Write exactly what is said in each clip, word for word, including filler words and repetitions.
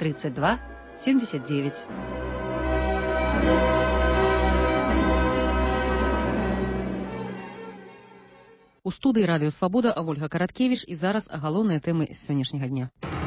тридцать два семьдесят девять. У студыі радыё Свабода Ольга Караткевіч, і зараз галоўныя тэмы сённяшняга дня.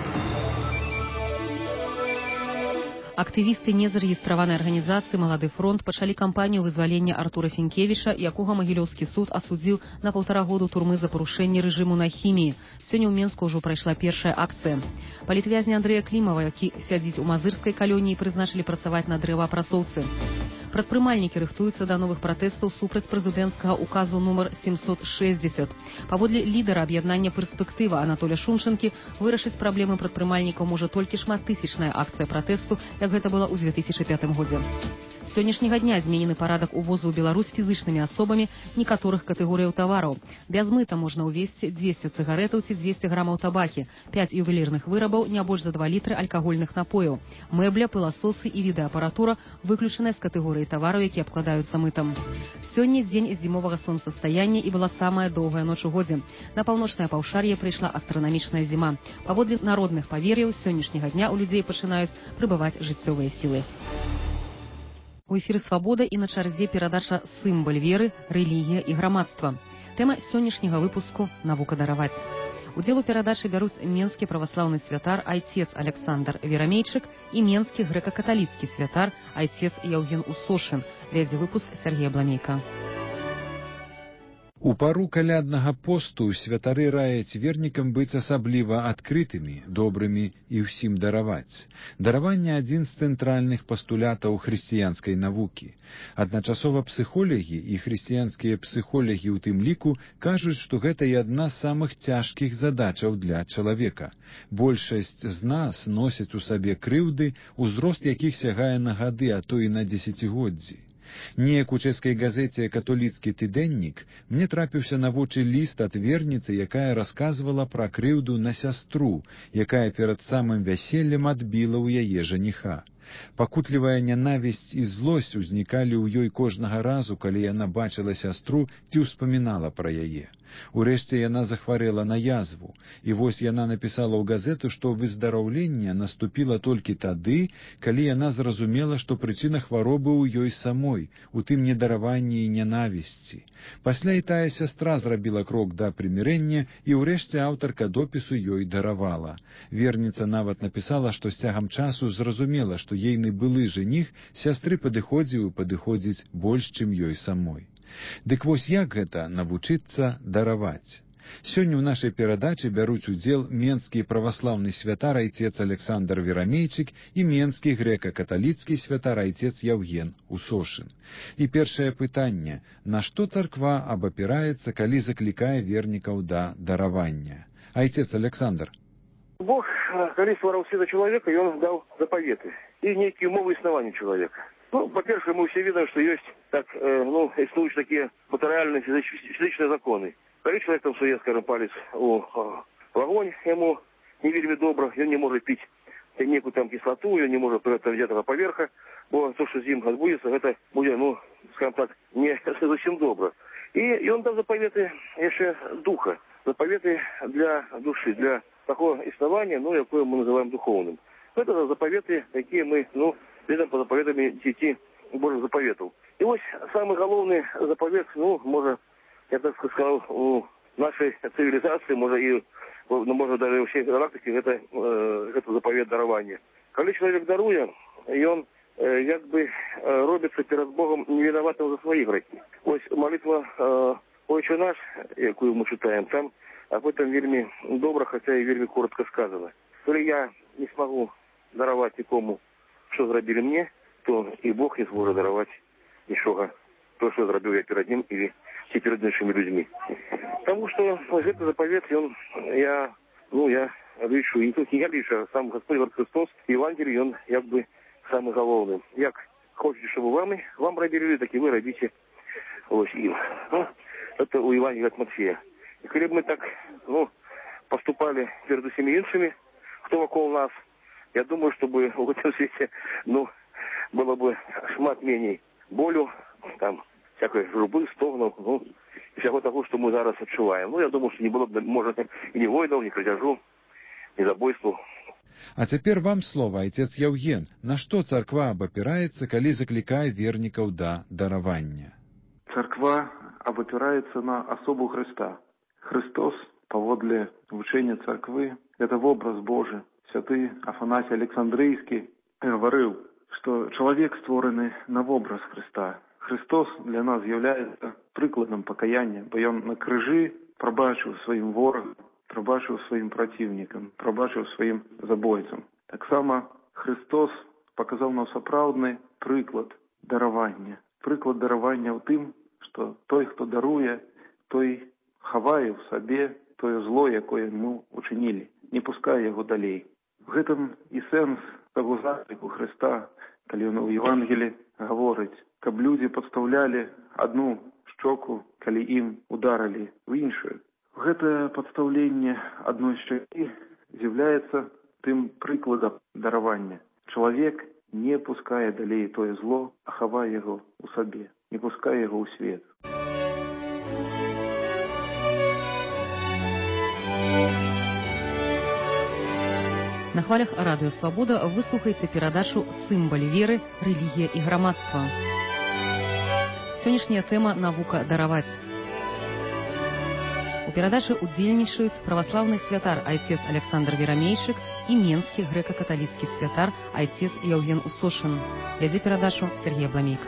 Актывісты незарэгістраванай арганізацыі «Малады фронт» пачалі кампанію вызвалення Артура Фінкевіча, якога Магілёўскі суд асудзіў на паўтара году турмы за парушэнне рэжыму на хіміі. Сёння ў Менску ўжо прайшла першая акцыя. Палітвязня Андрэя Клімава, які сядзіць у мазырскай калоніі, прызначылі працаваць на дрэваапрацоўцы. Прадпрымальнікі рыхтуюцца да новых пратэстаў супраць прэзідэнцкага указу нумар семьсот шестьдесят. Паводле лідара аб'яднання «Перспектыва» Анатоля Шумчынкі, вырашыць праблемы прадпрымальнікаў можа толькі шматтысячная акцыя пратэсту, як гэта было ў две тысячы пятым годзе. З сённяшняга дня зменены парадак увозу ў Беларусь фізычнымі асобамі некаторых катэгорыяў тавараў. Без мыта можна ўвезці дзвесце цыгарэтаў ці дзвесце грамаў табакі, пяць ювелірных вырабаў, не больш за два літры алкагольных напояў. Мэбля, пыласосы і відэаапаратура выключаныя з катэгорыі тавараў, які абкладаюцца мытам. Сёння дзень зімовага сонцастаяння і была самая доўгая ноч у годзе. На паўночнае паўшар'е прыйшла астранамічная зіма. Паводле народных павер'яў, з сённяшняга дня ў людзей пачынаюць прыбываць жыццёвыя сілы. У эфіры «Свабода» і на чарзе перадача «Сімбаль веры, рэлігія і грамадства». Тэма сённяшняга выпуску «Навука дараваць». Удзел у перадачы бяруць менскі праваслаўны святар айцец Александр Верамейчык і менскі грэка-каталіцкі святар айцец Яўген Усошын. Вядзе выпуск Сергей Бламейка. У пару каляднага посту святары раяць вернікам быць асабліва адкрытымі, добрымі і ўсім дараваць. Дараванне адзін з цэнтральных пастулятаў хрысціянскай навукі. Адначасова псіхолагі і хрысціянскія псіхолагі ў тым ліку кажуць, што гэта і адна з самых цяжкіх задачаў для чалавека. Большасць з нас носяць у сабе крыўды, узрост якіх сягае на гады, а то і на дзесяцігоддзі. Неяк у чэшскай газеце «Католіцкі тыдэннік» мне трапіўся на вочы ліст ад верніцы, якая расказвала пра крыўду на сястру, якая перад самым вяселлем адбіла ў яе жаніха. Пакутлівая нянавісць і злосць узнікалі ў ёй кожнага разу, калі яна бачыла сястру ці ўспамінала пра яе. Урэшце яна захварэла на язву, і вось яна напісала ў газету, што выздараўленне наступіла толькі тады, калі яна зразумела, што прычына хваробы ў ёй самой, у тым недараванні і нянавісці. Пасля і тая сястра зрабіла крок да прымірэння, і ўрэшце аўтарка допісу ёй даравала. Верніца нават напісала, што з цягам часу зразумела, што ейны былы жаніх сястры падыходзіў і падыходзіць больш, чым ёй самой. Дык вось як гэта навучыцца дараваць? Сёння ў нашай перадачы бяруць удзел менскі праваслаўны святар айцец Александр Верамейчык і менскі грэка-каталіцкі святар айцец Яўген Усошын. І першае пытанне: на што царква абапіраецца, калі заклікае вернікаў да даравання? Айцец Александр. Бог, калі ствараў света чалавека, ён даў запаветы і нейкія умовы існавання чалавека. Ну, по-перше, мы все видим, что есть так, э, ну, існуюць такие матэрыяльныя фізычныя законы. Калі человек там суе, скажем, палец у э, огонь, ему не вельмі добра, он не может пить некую там кислоту, он не может взять этого поверха, бо то, что з ім адбудзецца, гэта будзе, ну, скажем так, не зусім добра. И, и он дал заповеты еще духа, заповеты для души, для такого існавання, ну, якое мы называем духовным. Это заповеты, такие мы, ну, видим по заповедами десяти Божьих заповедов. И вот самый главный заповед, ну, может, я так сказал, у нашей цивилизации, может, и, ну, может, даже у всей галактики, это, э, это заповед дарования. Когда человек дарует, и он, э, как бы, э, робится перед Богом невиноватым за свои грехи. Вот молитва э, «Отче наш», якую мы читаем, там об этом вельми добро, хотя и вельми коротко сказано. Коли я не смогу даровать никому, что зробили мне, то и Бог не зможет даровать ничего, то, что зробил я перед ним или перед нашими людьми. Потому что этот заповедь, он, я, ну, я лишу, и не только я лишу, а сам Господь Христос, Евангелие, он, как бы, самый главный. Як хочете, чтобы вам, вам робили, так и вы робите ось им. Ну, это у Евангелия от Матфея. И коли бы мы так, ну, поступали перед всеми иншими, кто около нас, я думаю, чтобы в этом свете, ну, было бы шмат менее болю, там, всякой журбы, стогнов, ну, и всего того, что мы зараз отчуваем. Ну, я думаю, что не было бы, может, и ни войнов, ни крадежу, ни забойству. А цяпер вам слова, айцец Яўген. На што царква абапіраецца, калі заклікае вернікаў да даравання? Царква абапіраецца на асобу Хрыста. Христос, паводле вучэння царквы, это вобраз Божий. Святы Афанасій Александрыйскі гаварыў, што чалавек створаны на вобраз Христа. Христос для нас з'яўляецца прыкладам пакаяння, бо ён на крыжы прабачыў сваім ворагам, прабачыў сваім праціўнікам, прабачыў сваім забойцам. Таксама Христос паказаў нам сапраўдны прыклад даравання. Прыклад даравання ў тым, што той, хто даруе, той хавае ў сабе тое зло, якое мы учынілі, не пускае яго далей. В гэтым і сэнс таго закліку Христа, калі ён у Евангелі гаворыць, каб людзі падстаўлялі адну шчоку, калі ім ударылі ў іншую. Гэтае падстаўленне адной шчакі з'яўляецца тым прыкладам даравання. Чалавек не пускае далей тое зло, а хавае яго ў сабе, не пускае яго ў свет. На хвалях радыё «Свабода» вы слухаеце перадачу «Сымбаль веры, рэлігія і грамадства». Сённяшняя тэма «Навука дараваць». У перадачы удзельнічаюць праваслаўны святар айцец Александр Верамейчык і менскі грэка-каталіцкі святар айцец Яўген Усошын. Вядзе перадачу Сергей Абламейка.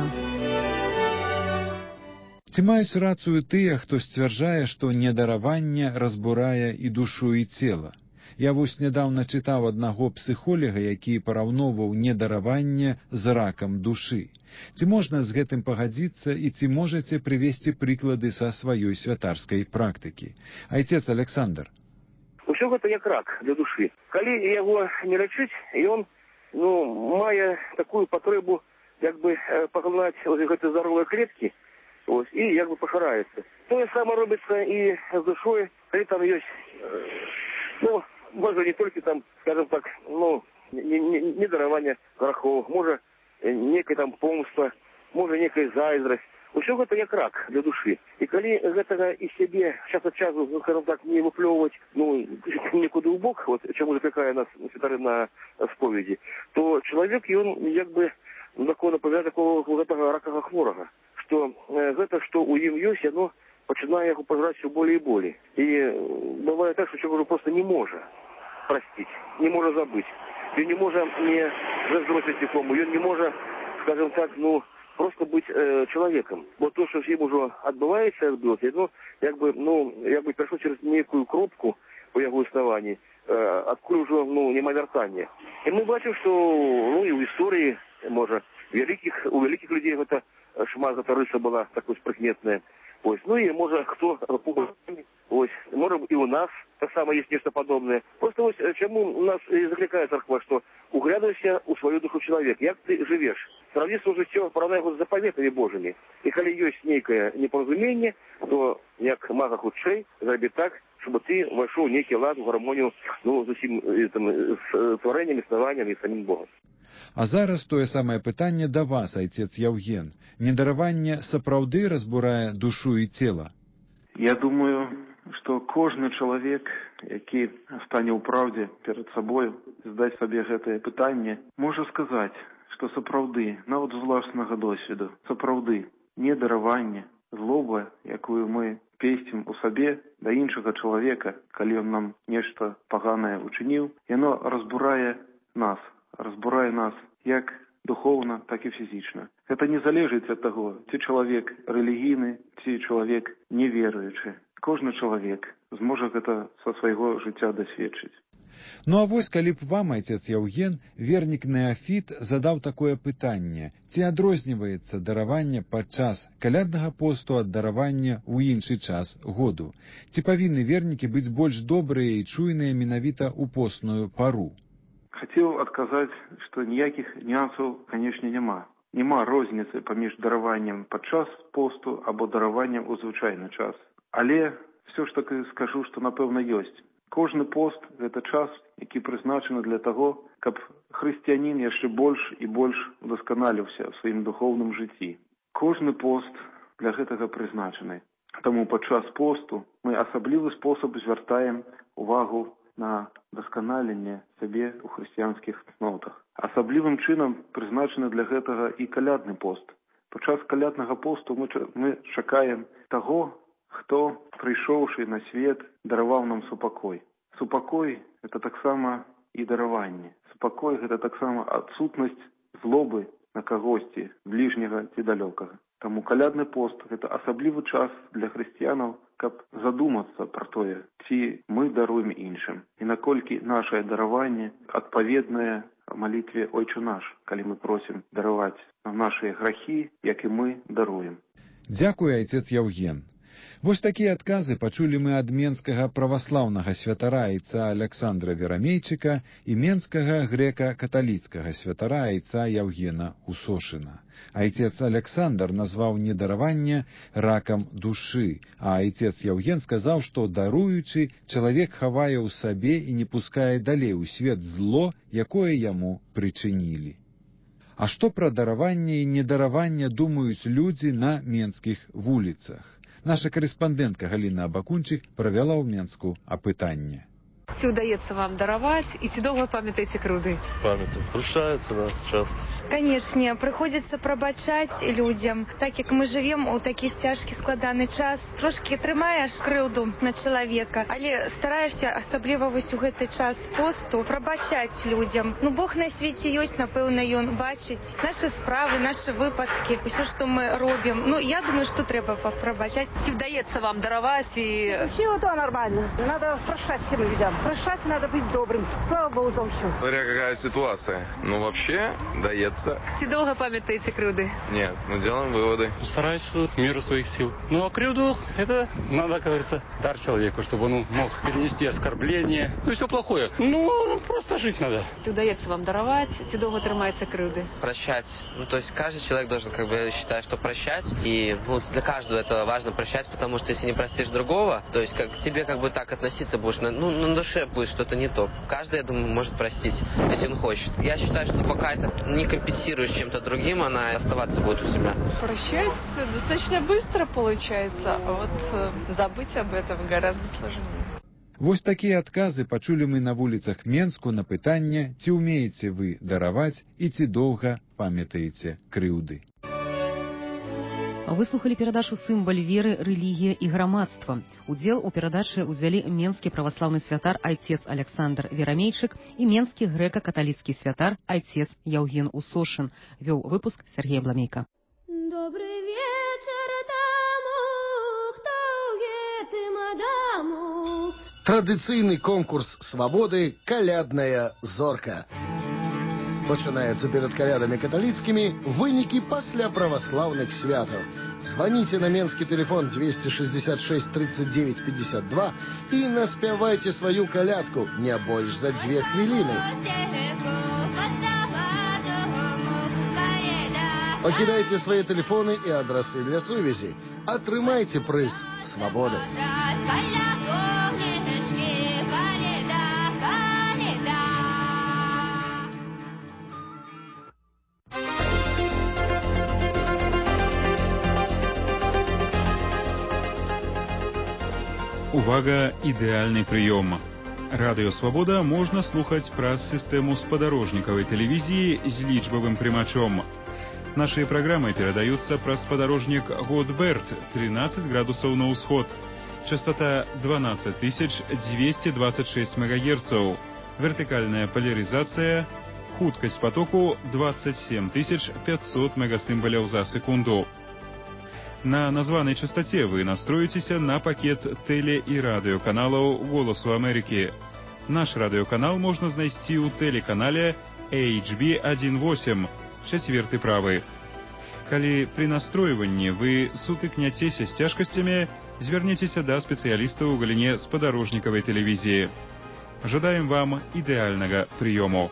Ці маюць рацыю тыя, хто сцвярджае, што недараванне разбурае і душу, і цела? Я вось нядаўна чытаў аднаго псіхолага, які параўноўваў недараванне з ракам душы. Ці можна з гэтым пагадзіцца і ці можаце прывесці прыклады са сваёй святарскай практыкі? Айцец Александр. Усё гэта як рак для душы. Калі яго не лячыць, ён ну, мае такую патрэбу як бы паглынаць гэты здаровыя клеткі ось, і як бы пашыраецца. Тое самае робіцца і з душой, калі там ёсць ну, можа не толькі там, скажем так, ну, недараванне грахоў, можа некая там помста, можа некая зайздрасць. Усё гэта як рак для душы. І калі гэтага і сябе час ад часу, скажем так, не выплёўваць, ну, некуды ў бок, вот, чаму заклікае нас святары на споведзі, то чалавек, ён як бы законна павядае такого гэтага ракага хворага, што гэта, што ў ім ёсць, яно пачынае яго пажраць усё болей і болей. І бывае так, што чалавек просто не можа простить, не можа забыць. Ён не можа не заздросціць нікому, ён не можа, скажем так, ну, просто быць э, чалавекам. Бо то, што з ім ужо адбываецца, адбылося, ну, як бы, ну, як бы прайшло через нейкую кропку у яго існаванні, э, адкуль ужо, ну, няма вяртання. І мы бачым, што, ну, і ў гісторыі, можа, вялікіх, у вялікіх людзей гэта шмат гэта рыса была такой спрыкметная. Ось, ну і можа хто ось, можа і у нас таксама есть нешта падобнае. Просто ось чаму нас і заклікае царква, што углядайся ў сваю душу чалавек, як ты жывеш. Сравні сваё жыццё, параўнай яго з запаветамі Божымі. І калі ёсць нейкае непаразуменне, то як мага хутчэй зрабі так, чтобы ты вайшоў нейкі лад, гармонію, ну, з усім там, з тварэннем, існаваннем і самім Богом. А зараз тое самае пытанне да вас, айцец Яўген. Недараванне сапраўды разбурае душу і цела? Я думаю, што кожны чалавек, які стане ў праўдзе перад сабою, здаць сабе гэтае пытанне, можа сказаць, што сапраўды, нават з уласнага досведу, сапраўды недараванне, злоба, якую мы песцім у сабе да іншага чалавека, калі ён нам нешта паганае учыніў, яно разбурае нас, разбурае нас як духоўна, так і фізічна. Гэта не залежыць ад таго, ці чалавек рэлігійны, ці чалавек неверуючы. Кожны чалавек зможа гэта са свайго жыцця дасведчыць. Ну а вось калі б вам, айцец Яўген, вернік Неафіт задаў такое пытанне, ці адрозніваецца дараванне падчас каляднага посту ад даравання ў іншы час году? Ці павінны вернікі быць больш добрыя і чуйныя менавіта ў постную пару? Хацеў адказаць, што ніякіх нюансаў, канешне, няма. Няма розніцы паміж дараваннем падчас посту або дараваннем у звычайны час. Але все ж таки скажу, што напэўна ёсць. Кожны пост – гэта час, які прызначаны для таго, каб хрысціянін яшчэ больш і больш удасканаліўся ў сваім духоўным жыцці. Кожны пост для гэтага прызначаны. Таму падчас посту мы асаблівы спосаб звяртаем увагу на дасканаленне сябе ў хрысціянскіх цнотах. Асаблівым чынам прызначаны для гэтага і калядны пост. Падчас каляднага посту мы, мы чакаем таго, хто, прыйшоўшы на свет, дараваў нам супакой. Супакой – гэта таксама і дараванне. Супакой – гэта таксама адсутнасць злобы на кагосьці, бліжняга ці далёкага. Таму калядны пост – гэта асаблівы час для хрысціянаў, каб задумацца пра тое, ці мы даруем іншым. І наколькі нашае дараванне адпаведнае малітве «Ойче наш», калі мы просім дараваць нам нашыя грахі, як і мы даруем. Дзякуй, айцец Яўген. Вось такія адказы пачулі мы ад менскага праваслаўнага святара айца Аляксандра Верамейчыка і менскага грэка-каталіцкага святара айца Яўгена Усошына. Айцец Аляксандр назваў недараванне ракам душы, а айцец Яўген сказаў, што даруючы, чалавек хавае ў сабе і не пускае далей у свет зло, якое яму прычынілі. А што пра дараванне і недараванне думаюць людзі на менскіх вуліцах? Наша карэспандэнтка Галіна Абакунчык правяла ў Менску апытанне. Ці ўдаецца вам дараваць і ці доўга памятаеце крыўды? Памятаю, прощаюцца, да, часто. Канешне, прыходзіцца прабачаць людзям. Так як мы жывем у такі цяжкі складаны час, трошкі трымаеш крыўду на чалавека, але стараешся, асабліва вось у гэты час посту, прабачаць людзям. Ну, Бог на свеце ёсць, напэўна, ён бачыць нашы справы, нашы выпадкі, усё, што мы робім. Ну, я думаю, што трэба прабачаць. Ці ўдаецца вам дараваць і... Все это нормально. Надо прощать всем людям. Прощать надо быть добрым. Слава Богу за все. Смотря какая ситуация. Ну, вообще, дается. Ці доўга памятаеце крыўды? Нет, ну, делаем выводы. Стараюсь в меру своих сил. Ну, а крыўду, это надо, как говорится, дар человеку, чтобы он мог перенести оскорбление. Ну, все плохое. Ну, просто жить надо. Ці ўдаецца вам дараваць, ці доўга трымаецца крыўды? Прощать. Ну, то есть каждый человек должен, как бы, считать, что прощать. И ну, для каждого это важно прощать, потому что если не простишь другого, то есть как к тебе как бы так относиться будешь, на, ну, на душе будет что-то не то. Каждый, я думаю, может простить, если он хочет. Я считаю, что пока это не компенсируешь чем-то другим, она оставаться будет у тебя. Прощать достаточно быстро получается, а вот э, забыть об этом гораздо сложнее. Вось такія адказы пачулі мы на вуліцах Менску на пытанне, ці ўмееце вы дараваць і ці доўга памятаеце крыўды. Выслухали перадачу «Сімвал веры, рэлігія і грамадства». Удзел у перадачы ўзялі менскі праваслаўны святар айцец Аляксандр Верамейчык і менскі грэка-каталіцкі святар айцец Яўген Усошын. Вёў выпуск Сергей Бламейка. Добрый вечер тому, хто ў гэтым адаму. Традыцыйны конкурс свабоды «Калядная зорка». Пачынаецца перад калядамі каталіцкімі вынікі пасля праваслаўных святаў. Званіце на менскі тэлефон двести шестьдесят шесть тридцать девять пятьдесят два і наспявайце сваю калядку не больш за дзве хвіліны. Пакідайце свае тэлефоны і адрасы для сувязі. Атрымайце прыз свабоды. Увага, ідэальны прыём. Радыё Свабода можна слухаць праз сістэму спадарожнікавай тэлевізіі з лічбавым прымачом. Нашыя праграмы перадаюцца праз спадарожнік Годберт тринадцать градусаў на ўсход. Частота дванадцать тысяч двести двадцать шесть мегагерцаў. Вертыкальная поляризация. Хуткасць потоку двадцать семь тысяч пятьсот мегасімбаляў за секунду. На названай частоце вы настроіцеся на пакет тэле- і радыёканалаў «Голасу Амерыкі». Наш радыёканал можна знайсці ў тэлеканале эйч би восемь, чацверты правы. Калі пры настройванні вы сутыкняцеся з цяжкасцямі, звярніцеся да спецыялістаў у галіне спадарожнікавай тэлевізіі. Жадаем вам ідэальнага прыёму.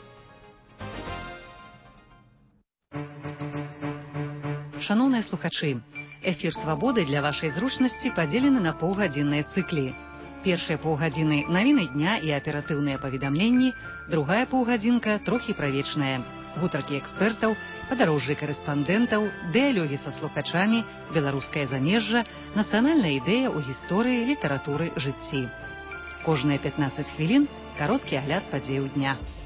Шановныя слухачы, эфір «Свабоды» для вашай зручнасці падзелены на паўгадзінныя цыклі. Першыя паўгадзіны навіны дня і аператыўныя паведамленні, другая паўгадзінка трохі правечная. Гутаркі экспертаў, падарожжы карэспандэнтаў, дыялогі са слухачамі, беларускае замежжа, нацыянальная ідэя ў гісторыі, літаратуры, жыцці. Кожныя пятнаццаць хвілін кароткі агляд падзеяў дня.